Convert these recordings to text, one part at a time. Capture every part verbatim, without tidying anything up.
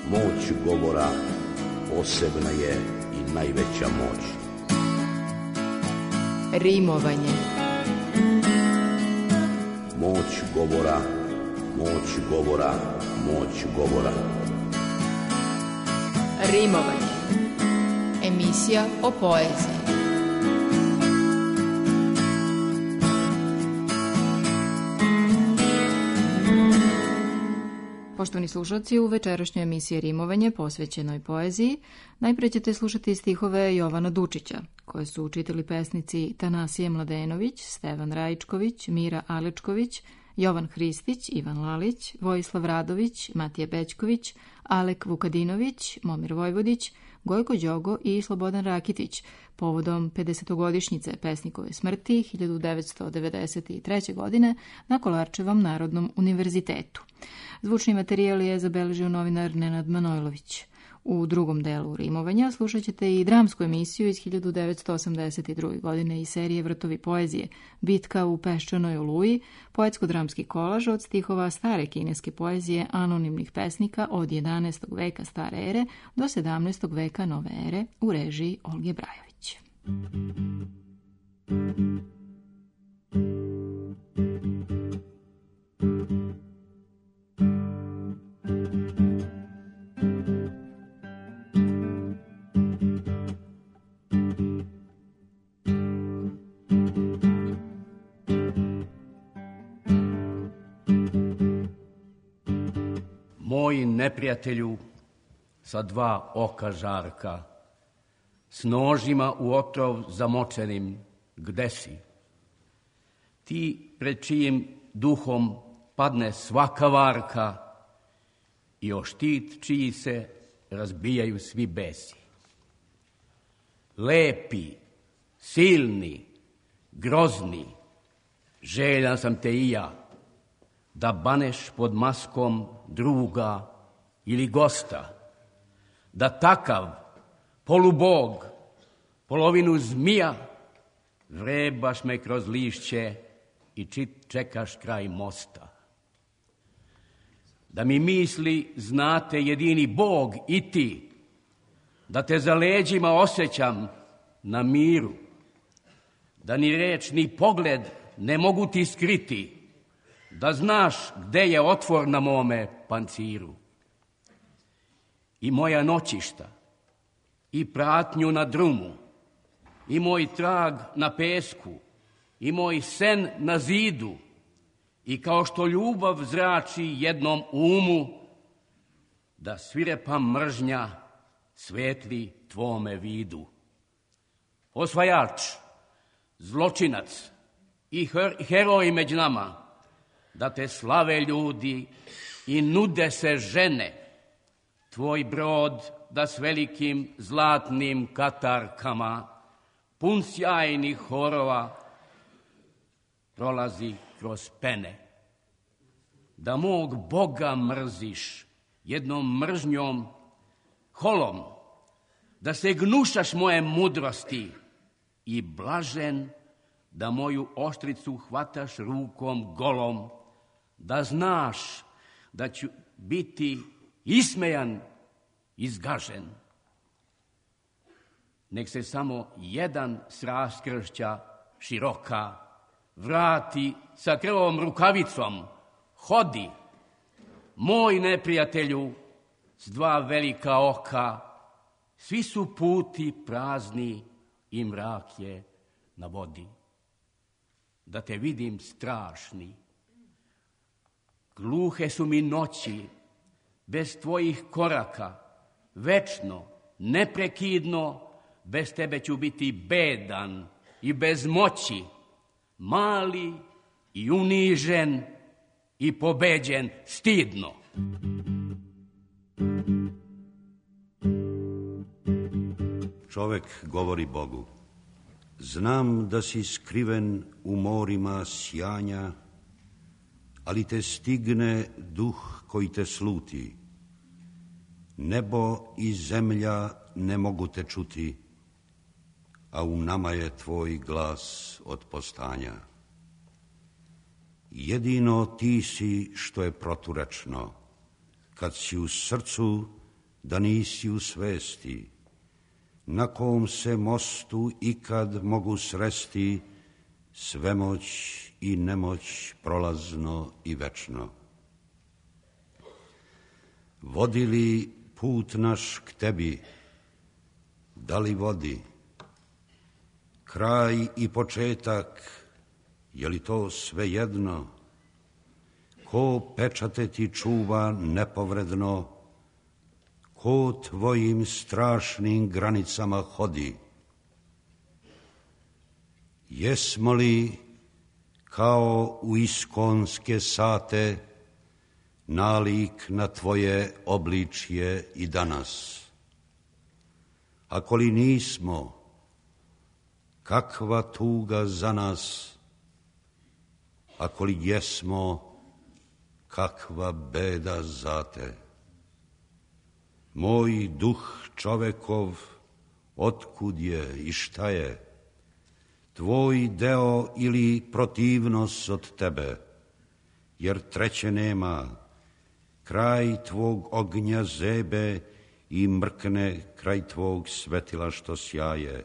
Moć govora posebna je i najveća moć. Rimovanje. Moć govora, moć govora, moć govora. Rimovanje. Emisija o poeziji. Poštovani slušalci, u večerašnjoj emisiji Rimovanje posvećenoj poeziji najpre ćete slušati stihove Jovana Dučića, koje su čitali pesnici Tanasije Mladenović, Stevan Rajičković, Mira Alečković, Jovan Hristić, Ivan Lalić, Vojislav Radović, Matija Bećković, Alek Vukadinović, Momir Vojvodić, Gojko Đogo i Slobodan Rakitić, povodom pedesetogodišnjice pesnikove smrti hiljadu devetsto devedeset treće. godine na Kolarčevom Narodnom univerzitetu. Zvučni materijal je zabeležio novinar Nenad Manojlović. U drugom delu rimovanja slušat ćete i dramsku emisiju iz hiljadu devetsto osamdeset druge. godine iz serije Vrtovi poezije, Bitka u Peščanoj oluji, poetsko-dramski kolaž od stihova stare kineske poezije anonimnih pesnika od jedanaestog veka stare ere do sedamnaestog veka nove ere u režiji Olge Brajović. Moj neprijatelju sa dva oka žarka, s nožima u otrov zamočenim, gde si? Ti pred čijim duhom padne svaka varka i o štit čiji se razbijaju svi besi. Lepi, silni, grozni, željan sam te i ja, da baneš pod maskom druga ili gosta, da takav polubog, polovinu zmija, vrebaš me kroz lišće i čit čekaš kraj mosta. Da mi misli znate jedini Bog i ti, da te za leđima osjećam na miru, da ni reč ni pogled ne mogu ti skriti, da znaš gde je otvor na mome panciru. I moja noćišta, i pratnju na drumu, i moj trag na pesku, i moj sen na zidu, i kao što ljubav zrači jednom umu, da svirepa mržnja svetli tvome vidu. Osvajač, zločinac i her- heroj među nama, da te slave ljudi i nude se žene, tvoj brod da s velikim zlatnim katarkama, pun sjajnih horova, prolazi kroz pene. Da mog Boga mrziš jednom mržnjom, holom, da se gnušaš moje mudrosti i blažen, da moju oštricu hvataš rukom golom, da znaš da ću biti ismejan i zgažen. Nek se samo jedan s raskršća široka vrati sa krvom rukavicom, hodi, moj neprijatelju s dva velika oka, svi su puti prazni i mrak je na vodi. Da te vidim strašni, gluhe su mi noći, bez tvojih koraka, večno, neprekidno, bez tebe ću biti bedan i bez moći, mali i unižen i pobeđen stidno. Čovek govori Bogu: znam da si skriven u morima sjanja, ali te stigne duh koji te sluti. Nebo i zemlja ne mogu te čuti, a u nama je tvoj glas od postanja. Jedino ti si što je proturечно, kad si u srcu da nisi u svesti, na kom se mostu ikad mogu sresti svemoć i nemoć prolazno i večno. Vodi li put naš k tebi, da li vodi? Kraj i početak, je li to svejedno? Ko pečate ti čuva nepovredno, ko tvojim strašnim granicama hodi? Jesmo li kao u iskonske sate nalik na tvoje obličje i danas? Ako li nismo, kakva tuga za nas? Ako li jesmo, kakva beda za te? Moj duh čovekov, otkud je i šta je? Tvoj deo ili protivnost od tebe, jer treće nema. Kraj tvog ognja zebe i mrkne kraj tvog svetila što sjaje.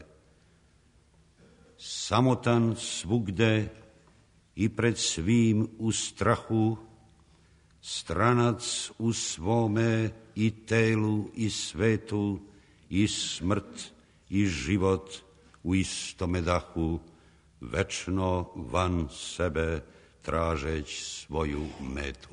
Samotan svugde i pred svim u strahu, stranac u svome i telu i svetu, i smrt i život u istome dahu, večno van sebe tražeć svoju metu.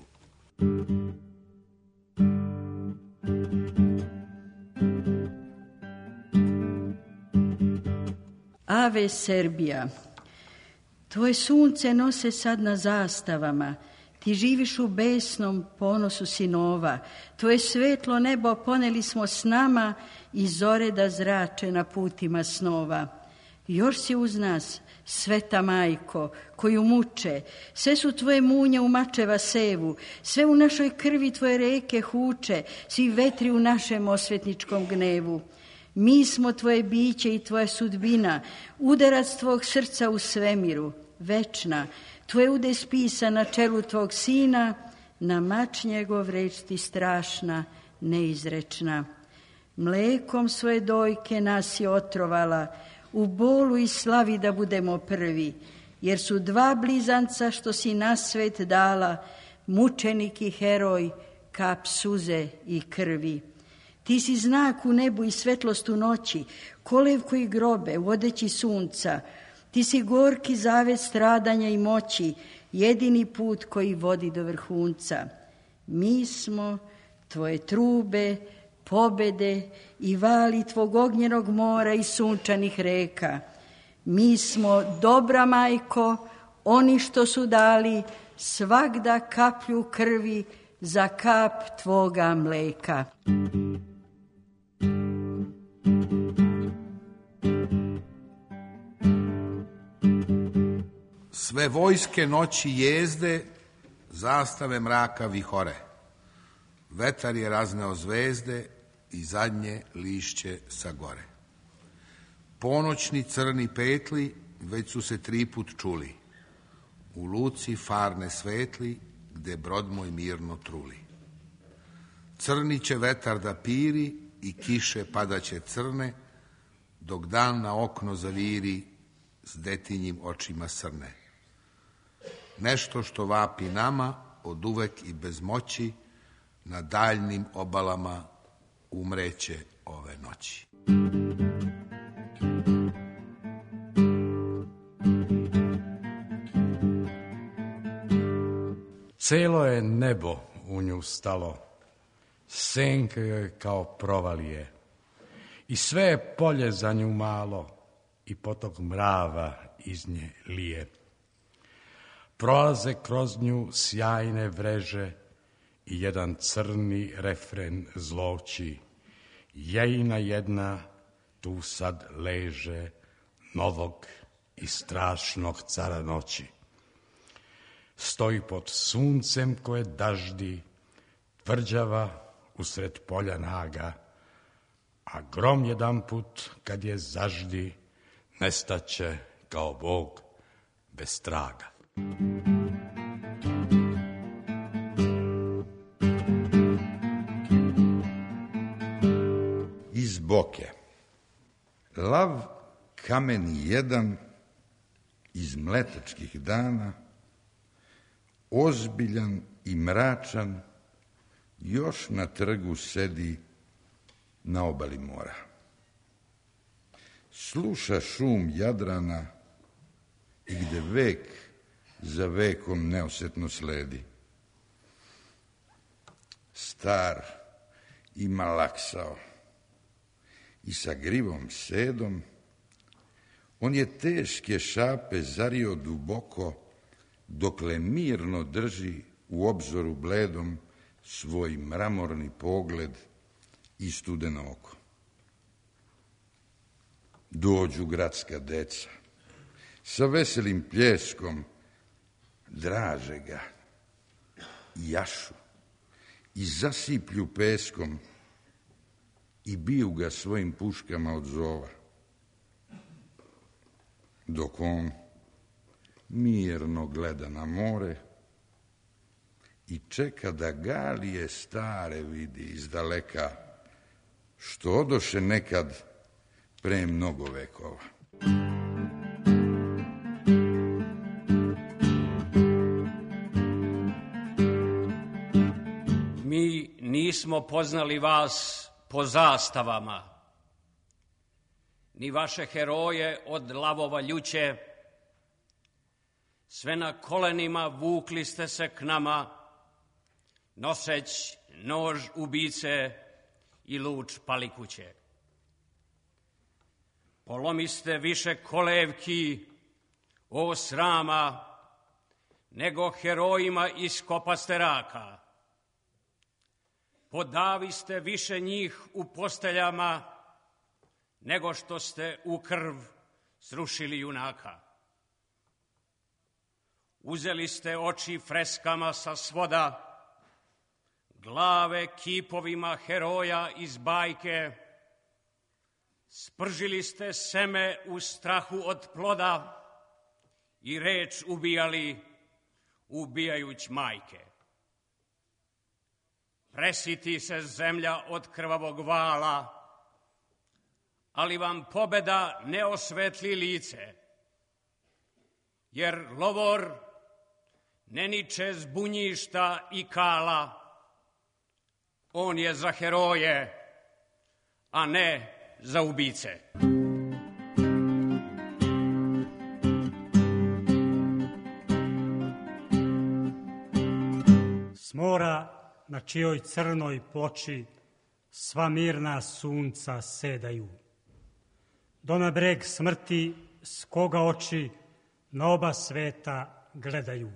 Ave Serbija, tvoje sunce nose sad na zastavama, ti živiš u besnom ponosu sinova, tvoje svetlo nebo poneli smo s nama i zore da zrače na putima snova. Još si uz nas, sveta majko, koju muče, sve su tvoje munje u mačeva sevu, sve u našoj krvi tvoje reke huče, svi vetri u našem osvetničkom gnevu. Mi smo tvoje biće i tvoja sudbina, udarac tvog srca u svemiru, večna, tvoje ude spisa na čelu tvog sina, na mač njegov reč ti strašna, neizrečna. Mlekom svoje dojke nas je otrovala, u bolu i slavi da budemo prvi, jer su dva blizanca što si na svet dala, mučenik i heroj, kap suze i krvi. Ti si znak u nebu i svetlost u noći, kolevko i grobe, vodeći sunca. Ti si gorki zavet stradanja i moći, jedini put koji vodi do vrhunca. Mi smo tvoje trube, pobede i vali tvog ognjenog mora i sunčanih reka. Mi smo dobra majko, oni što su dali svagda kaplju krvi za kap tvoga mleka. Sve vojske noći jezde, zastave mraka vihore. Vetar je razneo zvezde i zadnje lišće sa gore. Ponoćni crni petli već su se tri put čuli. U luci farne svetli, gde brod moj mirno truli. Crni će vetar da piri i kiše padaće crne, dok dan na okno zaviri s detinjim očima srne. Nešto što vapi nama od uvek i bez moći, na daljnim obalama umreće ove noći. Celo je nebo u nju stalo, senka joj kao provalije, i sve je polje za nju malo, i potok mrava iz nje lije. Prolaze kroz nju sjajne vreže i jedan crni refren zloči. Jejina jedna tu sad leže, novog i strašnog cara noći. Stoji pod suncem koje daždi, tvrđava usred polja naga, a grom jedan put kad je zaždi, nestaće kao Bog bez traga. Lav kameni jedan iz mletačkih dana, ozbiljan i mračan, još na trgu sedi na obali mora. Sluša šum Jadrana i gde vek za vekom neosetno sledi. Star i malaksao i sa grivom sedom, on je teške šape zario duboko, dokle mirno drži u obzoru bledom svoj mramorni pogled i studeno oko. Dođu gradska deca, sa veselim pljeskom draže ga i jašu i zasiplju peskom i biju ga svojim puškama od zova. Dok on mirno gleda na more i čeka da galije stare vidi izdaleka, što odoše nekad pre mnogo vekova. Mi nismo poznali vas po zastavama, ni vaše heroje od lavova ljuće. Sve na kolenima vukli ste se k nama, noseć nož ubice i luč palikuće. Polomiste više kolevki, o srama, nego herojima iz kopaste raka. Podaviste više njih u posteljama, nego što ste u krv srušili junaka. Uzeli ste oči freskama sa svoda, glave kipovima heroja iz bajke, spržili ste seme u strahu od ploda i reč ubijali, ubijajuć majke. Presiti se zemlja od krvavog vala, ali vam pobeda ne osvetli lice, jer lovor ne niče zbunjišta i kala, on je za heroje, a ne za ubice. S mora na čijoj crnoj ploči sva mirna sunca sedaju, do na breg smrti s koga oči na oba sveta gledaju.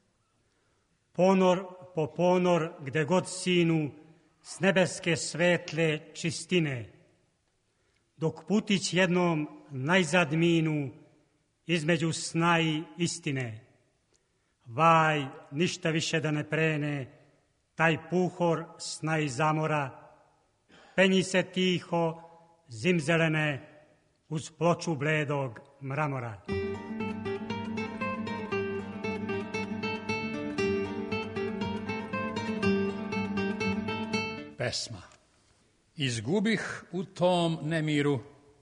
Ponor po ponor gde god sinu s nebeske svetle čistine, dok putić jednom najzad minu između sna i istine. Vaj, ništa više da ne prene, taj puhor sna i zamora, penji se tiho, zimzelene, uz ploču bledog mramora. Pesma. Izgubih u tom nemiru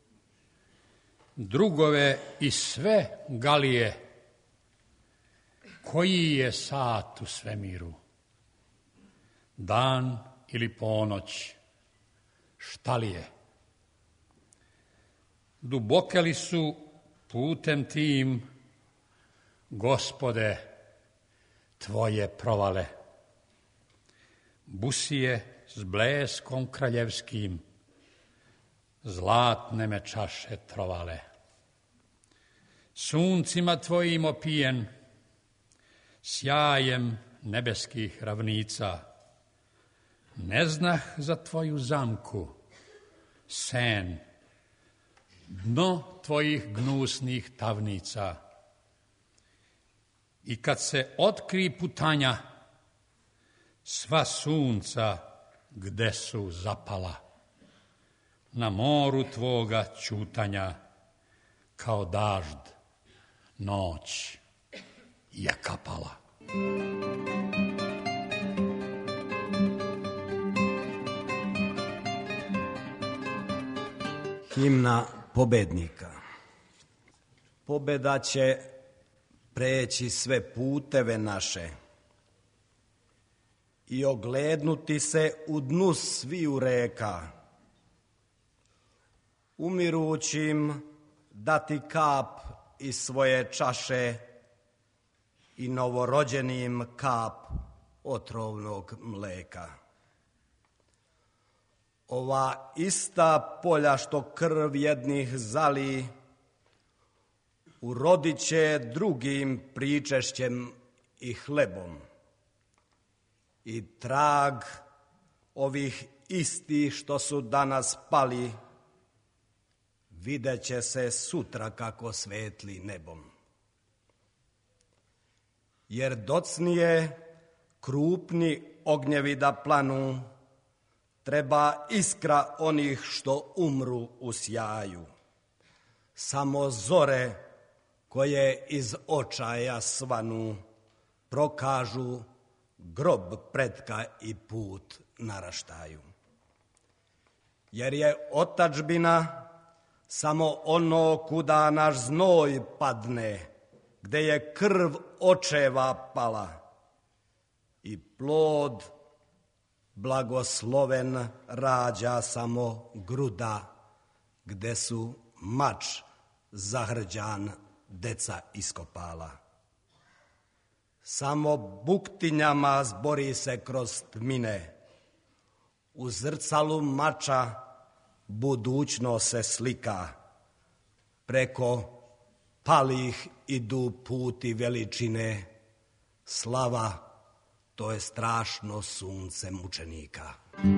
drugove i sve galije, koji je sat u svemiru, dan ili ponoć, šta li je? Duboke li su putem tim, Gospode, tvoje provale? Busije s bleskom kraljevskim, zlatne me čaše trovale. Suncima tvojim opijen, sjajem nebeskih ravnica, ne znah za tvoju zamku, sen, dno tvojih gnusnih tavnica. I kad se otkri putanja, sva sunca gde su zapala, na moru tvoga ćutanja, kao dažd, noć je kapala. Himna pobednika. Pobeda će preći sve puteve naše i oglednuti se u dnu sviju reka, umirućim dati kap iz svoje čaše i novorođenim kap otrovnog mleka. Ova ista polja što krv jednih zali, urodit će drugim pričešćem i hlebom. I trag ovih istih što su danas pali, vidjet će se sutra kako svetli nebom. Jer docnije krupni ognjevi da planu, treba iskra onih što umru u sjaju. Samo zore koje iz očaja svanu prokažu grob pretka i put naraštaju. Jer je otadžbina samo ono kuda naš znoj padne, gde je krv očeva pala i plod blagosloven rađa samo gruda, gde su mač zahrđan deca iskopala. Samo buktinjama zbori se kroz tmine, u zrcalu mača budućnost se slika, preko palih idu puti veličine, slava, to je strašno sunce mučenika.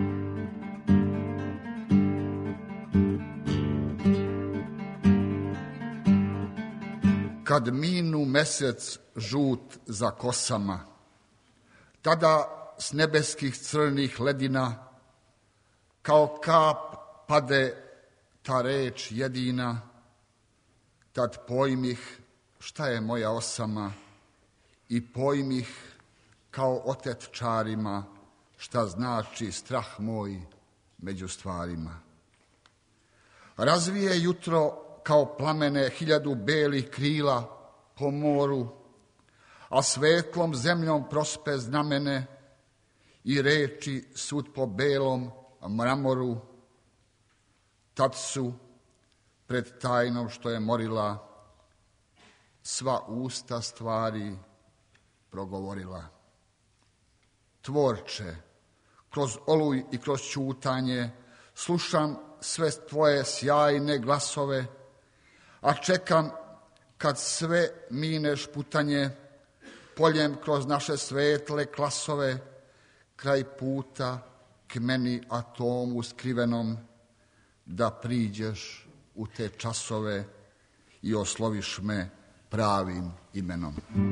Kad minu mesec žut za kosama, tada s nebeskih crnih ledina, kao kap pade ta reč jedina, tad pojmih šta je moja osama i pojmih kao otet čarima šta znači strah moj među stvarima. Razvije jutro kao plamene hiljadu belih krila po moru, a svetlom zemljom prospe znamene i reči sud po belom mramoru. Tad su pred tajnom što je morila sva usta stvari progovorila. Tvorče, kroz oluj i kroz ćutanje slušam sve tvoje sjajne glasove, a čekam kad sve mineš putanje poljem kroz naše svetle klasove, kraj puta k meni atomu skrivenom, da priđeš u te časove i osloviš me pravim imenom.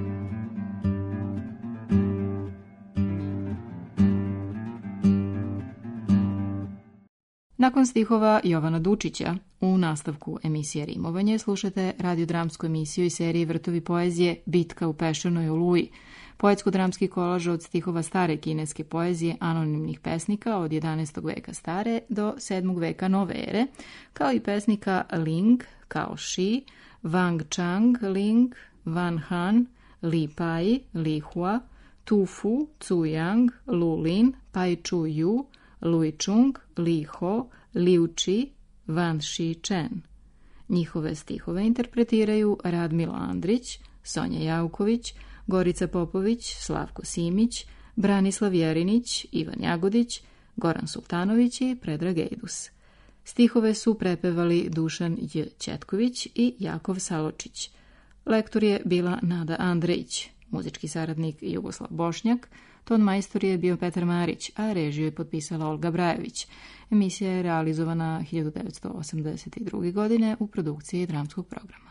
Nakon stihova Jovana Dučića, u nastavku emisije Rimovanje slušate radiodramsku emisiju iz serije Vrtovi poezije Bitka u Peščanoj oluji, poetsko-dramski kolaž od stihova stare kineske poezije anonimnih pesnika od jedanaestog veka stare do sedmog veka nove ere, kao i pesnika Ling, Kao Shi, Wang Chang Ling, Wan Han, Li Pai, Li Hua, Tu Fu, Cu Yang, Lu Lin, Pai Chu Yu, Lui Chung, Li Ho, Liu Chi, Wan Shi Chen. Njihove stihove interpretiraju Radmila Andrić, Sonja Jauković, Gorica Popović, Slavko Simić, Branislav Jerinić, Ivan Jagodić, Goran Sultanović i Predrag Ejdus. Stihove su prepevali Dušan J. Ćetković i Jakov Saločić. Lektor je bila Nada Andrejić, muzički saradnik Jugoslav Bošnjak, ton majstor je bio Petar Marić, a režiju je potpisala Olga Brajević. Emisija je realizovana hiljadu devetsto osamdeset druge. godine u produkciji dramskog programa.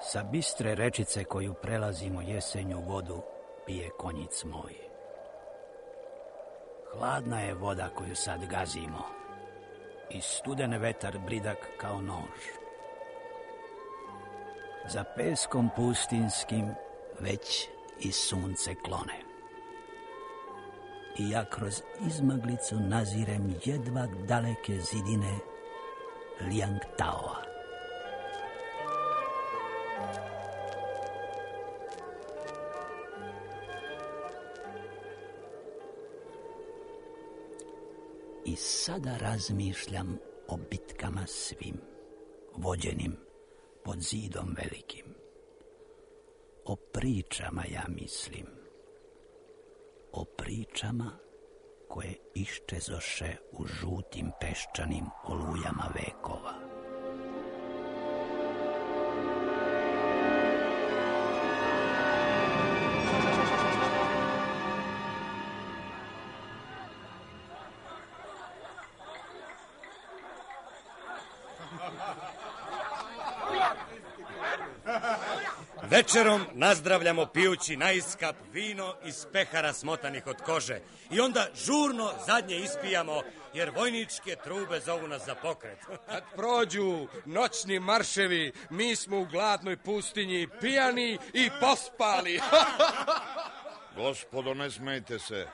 Sa bistre rečice koju prelazimo jesenju vodu pije konjic moj. Hladna je voda koju sad gazimo i studen vetar bridak kao nož. Za peskom pustinskim već i sunce klone. I ja kroz izmaglicu nazirem jedva daleke zidine Liangtaoa. I sada razmišljam o bitkama svim, vođenim pod zidom velikim. O pričama, ja mislim. O pričama koje iščezoše u žutim peščanim olujama vekova. Večerom nazdravljamo pijući naiskap vino iz pehara smotanih od kože i onda žurno zadnje ispijamo jer vojničke trube zovu nas za pokret. Kad prođu noćni marševi, mi smo u gladnoj pustinji pijani i pospali. Gospodo, ne smejte se.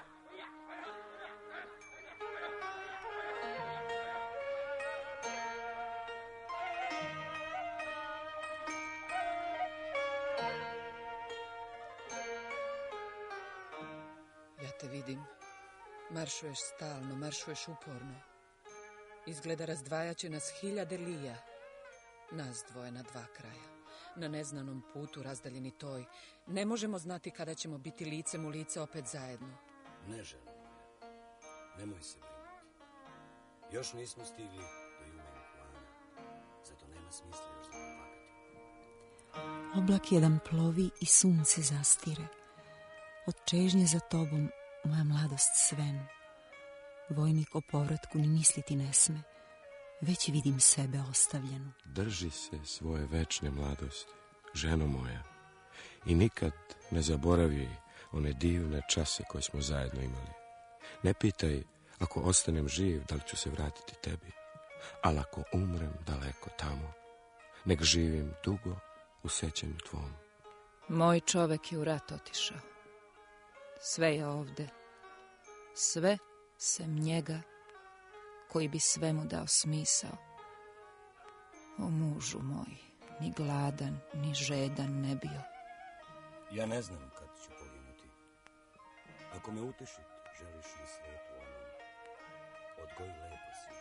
Vidim, maršuješ stalno, maršuješ uporno. Izgleda razdvajaće nas hiljade lija. Nas dvoje na dva kraja. Na neznanom putu razdaljeni toj. Ne možemo znati kada ćemo biti licem u lice opet zajedno. Ne, ženo, nemoj se brinuti. Još nismo stigli do Jumenog plana. Zato nema smisla još da nam plakati. Oblak jedan plovi i sunce zastire. Od čežnje za tobom moja mladost svenu. Vojnik o povratku ni misliti ne sme. Već vidim sebe ostavljenu. Drži se svoje večne mladosti, ženo moja, i nikad ne zaboravi one divne čase koje smo zajedno imali. Ne pitaj, ako ostanem živ, da li ću se vratiti tebi, ali ako umrem daleko tamo, nek živim dugo u sećanju tvom. Moj čovek je u rat otišao. Sve je ovde. Sve sem njega koji bi svemu dao smisao. O mužu moj, ni gladan, ni žedan ne bio. Ja ne znam kad ću poginuti. Ako me utešit želiš na svetu onom, odgoj lepo si.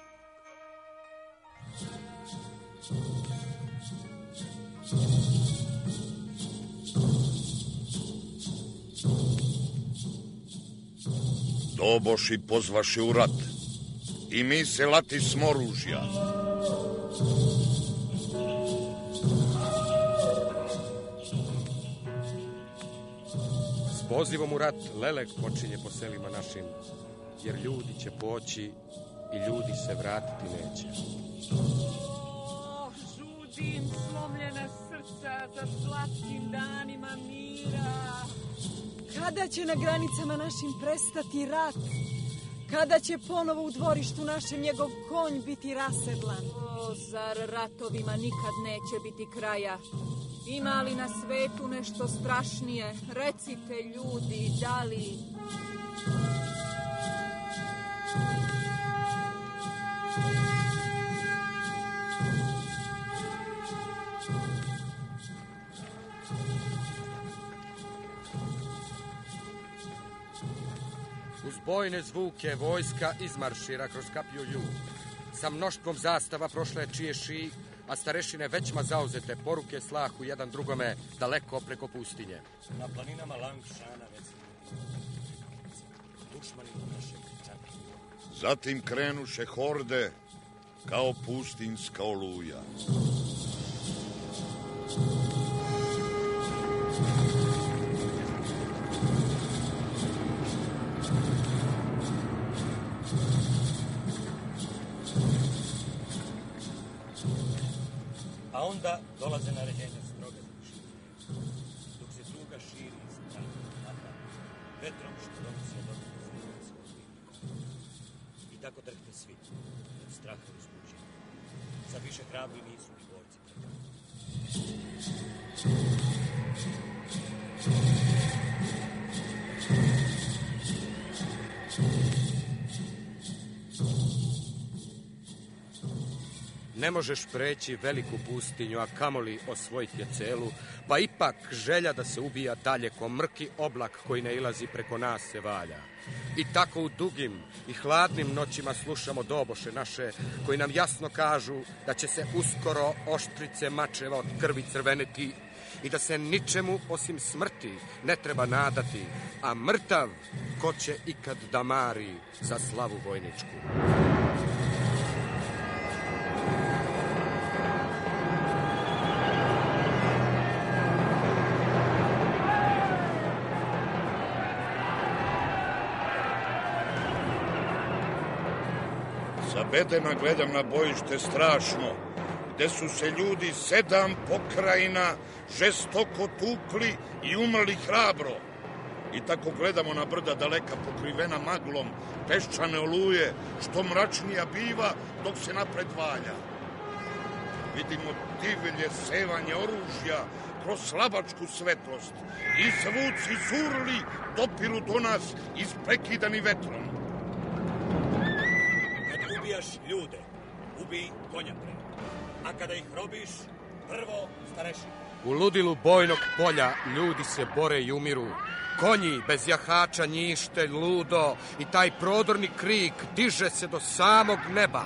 Doboši pozvaše u rat i mi se lati smo oružja. S pozivom u rat lelek počinje po selima našim, jer ljudi će poći i ljudi se vratiti neće. Oh, žudim slomljena srca za slatkim danima mira. Kada će na granicama našim prestati rat? Kada će ponovo u dvorištu našem njegov konj biti rasedlan? O, zar ratovima nikad neće biti kraja? Ima li na svetu nešto strašnije? Recite, ljudi, da li... Uz bojne zvuke vojska izmaršira kroz kapiju Ju. Sa mnoštvom zastava prošle čije ši, a starešine većma zauzete poruke slahu jedan drugome daleko preko pustinje. Na planinama Langšana već dušmanima našeg čaka. Zatim krenuše horde kao pustinska oluja. A onda dolaze naređenja stroge. te svi, strah uzbuđen. Sad više hrabri nisu ni borci. Ne možeš preći veliku pustinju, a kamoli osvojiti je celu, pa ipak želja da se ubija dalje ko mrki oblak koji ne ilazi preko nas se valja. I tako u dugim i hladnim noćima slušamo doboše naše, koji nam jasno kažu da će se uskoro oštrice mačeva od krvi crveniti i da se ničemu osim smrti ne treba nadati, a mrtav ko će ikad da mari za slavu vojničku. Sa bedema gledam na bojište strašno, gde su se ljudi sedam pokrajina žestoko tukli i umrli hrabro. I tako gledamo na brda daleka pokrivena maglom, peščane oluje, što mračnija biva dok se napred valja. Vidimo divlje sevanje oružja kroz slabačku svetlost i zvuci zurli dopiru do nas isprekidani vetrom. Kad ubijaš ljude, ubij konja pre. A kada ih robiš, prvo starešinu. U ludilu bojnog polja ljudi se bore i umiru. Konji bez jahača njište ludo i taj prodorni krik diže se do samog neba.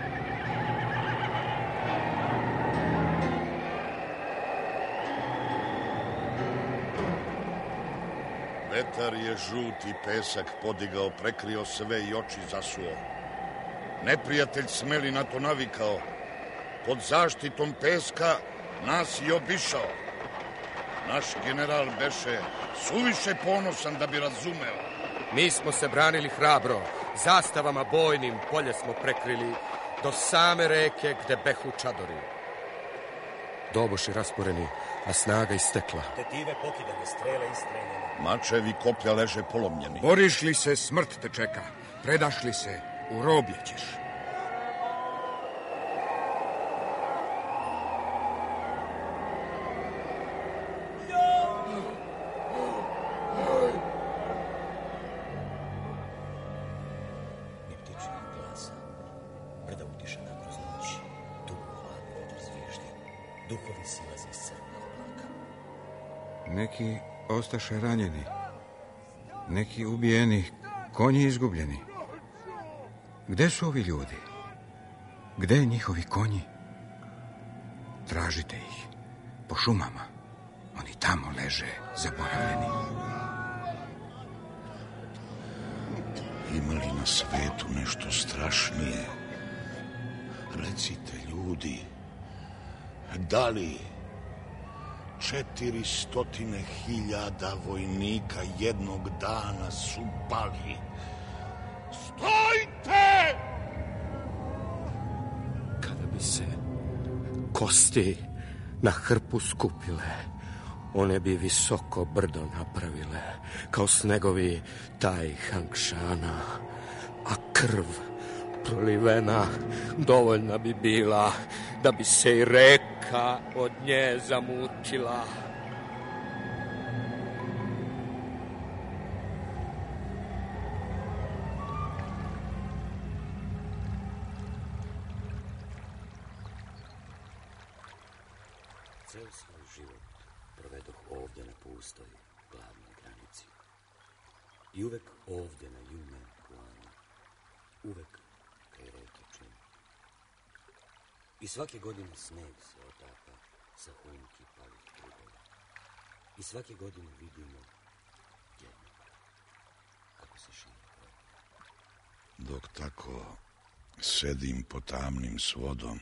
Vetar je žuti pesak podigao, prekrio sve i oči zasuo. Neprijatelj smeli na to navikao. Pod zaštitom peska nas je obišao. Naš general beše suviše ponosan da bi razumeo. Mi smo se branili hrabro, zastavama bojnim polje smo prekrili do same reke gde behu čadori. Doboši rasporeni, a snaga istekla. Tetive pokidane, strele istreljene. Mačevi koplja leže polomljeni. Boriš li se, smrt te čeka. Predaš li se, u roblje ćeš. Neki ostaše ranjeni, neki ubijeni, konji izgubljeni. Gde su ovi ljudi? Gde njihovi konji? Tražite ih po šumama. Oni tamo leže zaboravljeni. Ima li na svetu nešto strašnije? Recite, ljudi, da li četiri stotine hiljada vojnika jednog dana su pali? Stojte! Kada bi se kosti na hrpu skupile, one bi visoko brdo napravile, kao snegovi taj Hangšana, a krv prolivena dovoljna bi bila da bi se i reka od nje zamutila. Ceo svoj život provedoh ovdje na pustoj glavnoj granici. I uvek ovdje na jume planu. Uvek kraj reke čim. I svake godine sneg se otapa sa humki palih trubova. I svake godine vidimo jednog kako se širi kraj. Dok tako sedim po tamnim svodom,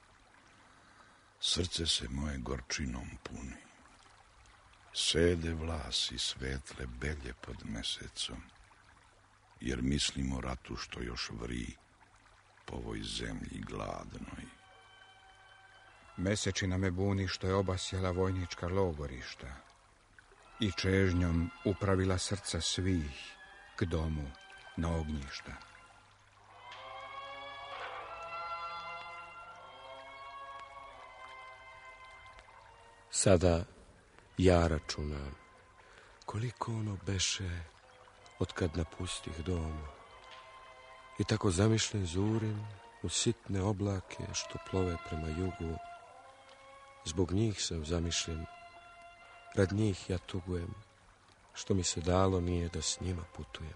srce se moje gorčinom puni. Sede vlasi svetle belje pod mesecom, jer mislim o ratu što još vri po ovoj zemlji gladnoj. Mesečina me buni što je obasjala vojnička logorišta i čežnjom upravila srca svih k domu na ognjišta. Sada ja računam koliko ono beše otkad napustih dom. I tako zamišljen zurim u sitne oblake što plove prema jugu. Zbog njih sam zamišljen, rad njih ja tugujem, što mi se dalo nije da s njima putujem.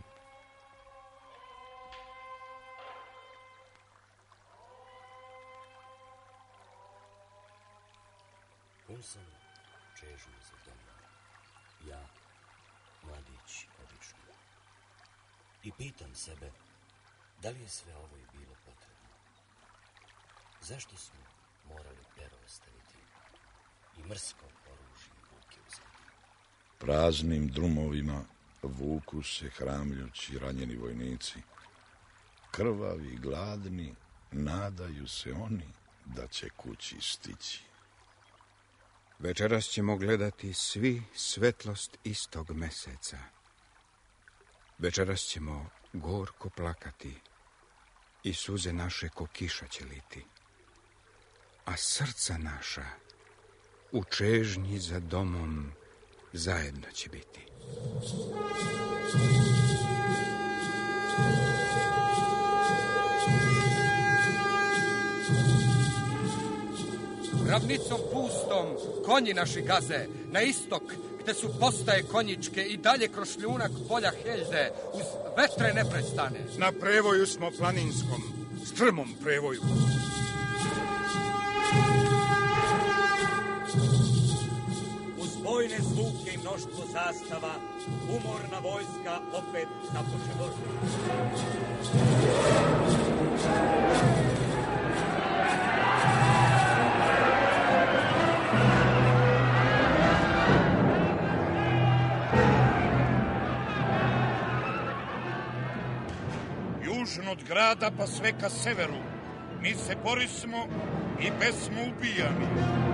Pun sam čežnju za domom, ja, mladić obično. I pitam sebe, da li je sve ovo i bilo potrebno? Zašto smo morali pero ostaviti i mrsko oružje vuke uzeti? Praznim drumovima vuku se hramljući ranjeni vojnici. Krvavi i gladni nadaju se oni da će kući stići. Večeras ćemo gledati svi svetlost istog meseca. Večeras ćemo gorko plakati i suze naše ko kiša će liti. A srca naša u čežnji za domom zajedno će biti. Ravnicom pustom konji naši gaze, na istok gde su postaje konjičke i dalje kroz šljunak polja Heljde, uz vetre neprestane. Na prevoju smo planinskom, strmom prevoju. Uz bojne zvuke i mnoštvo zastava, umorna vojska opet započe vožnju. Od grada pa sve ka severu. Mi se borismo i besmo ubijani.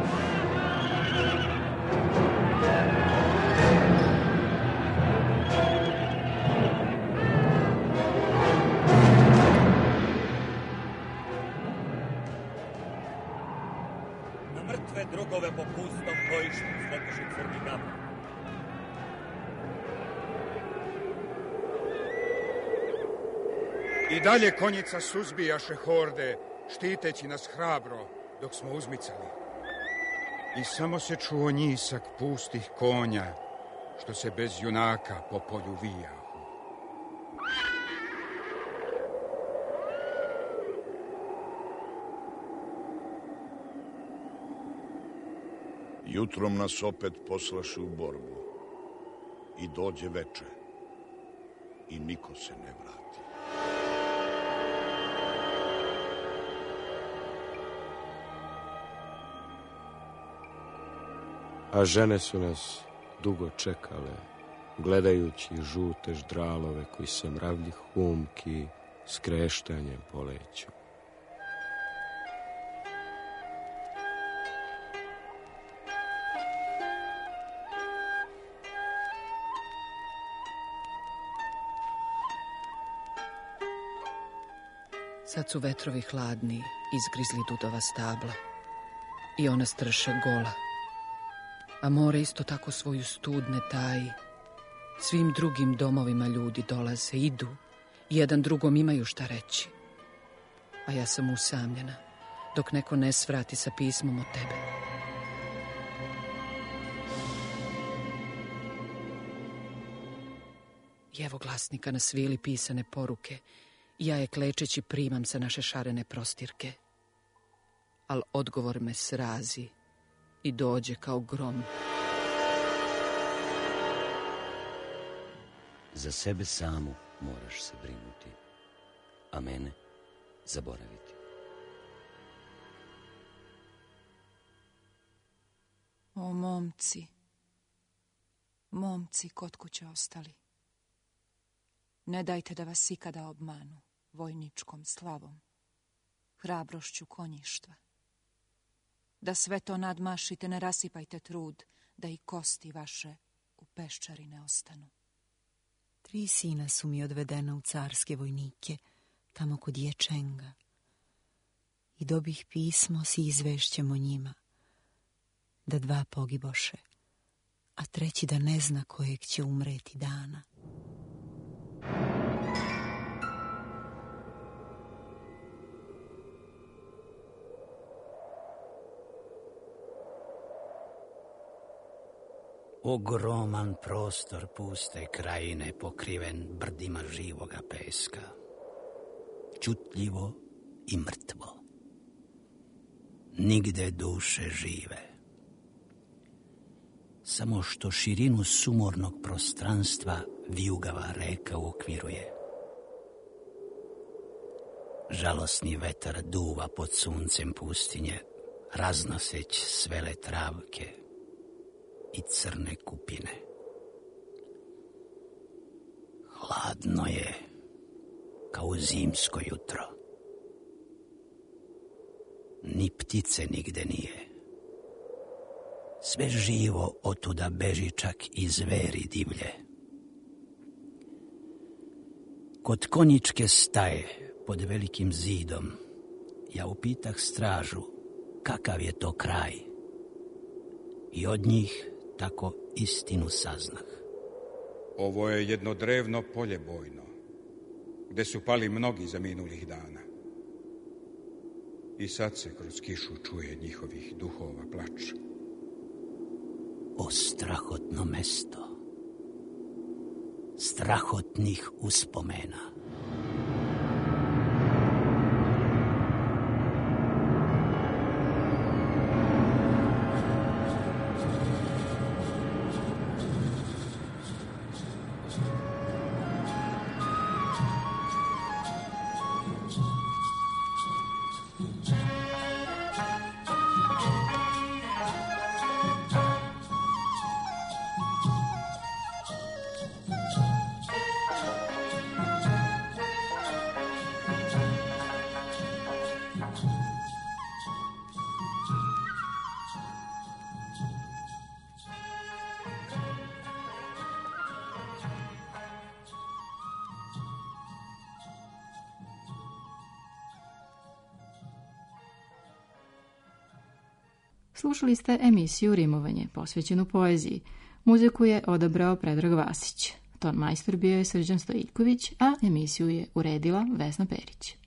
Na mrtve drugove po pustom bojištu zleteše crni gama. I dalje konjica suzbijaše horde, štiteći nas hrabro dok smo uzmicali. I samo se čuo njisak pustih konja, što se bez junaka po polju vijao. Jutrom nas opet poslaše u borbu. I dođe veče. I niko se ne vrati. A žene su nas dugo čekale, gledajući žute ždralove koji se mravlji humki s kreštanjem poleću. Sad su vetrovi hladni, izgrizli dudova stabla i ona strše gola. A more isto tako svoju stud ne taji. Svim drugim domovima ljudi dolaze, idu, jedan drugom imaju šta reći. A ja sam usamljena, dok neko ne svrati sa pismom od tebe. I evo glasnika na svili pisane poruke. Ja je klečeći primam sa naše šarene prostirke. Al odgovor me srazi i dođe kao grom. Za sebe samu moraš se brinuti, a mene zaboraviti. O momci, momci kod kuće ostali. Ne dajte da vas ikada obmanu vojničkom slavom, hrabrošću konjištva. Da sve to nadmašite, ne rasipajte trud, da i kosti vaše u peščari ne ostanu. Tri sina su mi odvedena u carske vojnike, tamo kod Ječenga. I dobih pismo s izvešćem o njima. da dva pogiboše, a treći da ne zna kojeg će umreti dana. Ogroman prostor puste krajine pokriven brdima živoga peska. Čutljivo i mrtvo. Nigde duše žive. Samo što širinu sumornog prostranstva vijugava reka uokviruje. Žalosni vetar duva pod suncem pustinje, raznoseć svele travke i crne kupine. Hladno je kao zimsko jutro. Ni ptice nigde nije. Sve živo otuda beži, čak i zveri divlje. Kod konjičke staje pod velikim zidom ja upitah stražu kakav je to kraj i od njih tako istinu saznah. Ovo je jedno drevno polje bojno, gde su pali mnogi za minulih dana. I sad se kroz kišu čuje njihovih duhova plač. O strahotno mesto, strahotnih uspomena. Slušali ste emisiju Rimovanje, posvećenu poeziji. Muziku je odabrao Predrag Vasić. Ton majstor bio je Srđan Stojiljković, a emisiju je uredila Vesna Perić.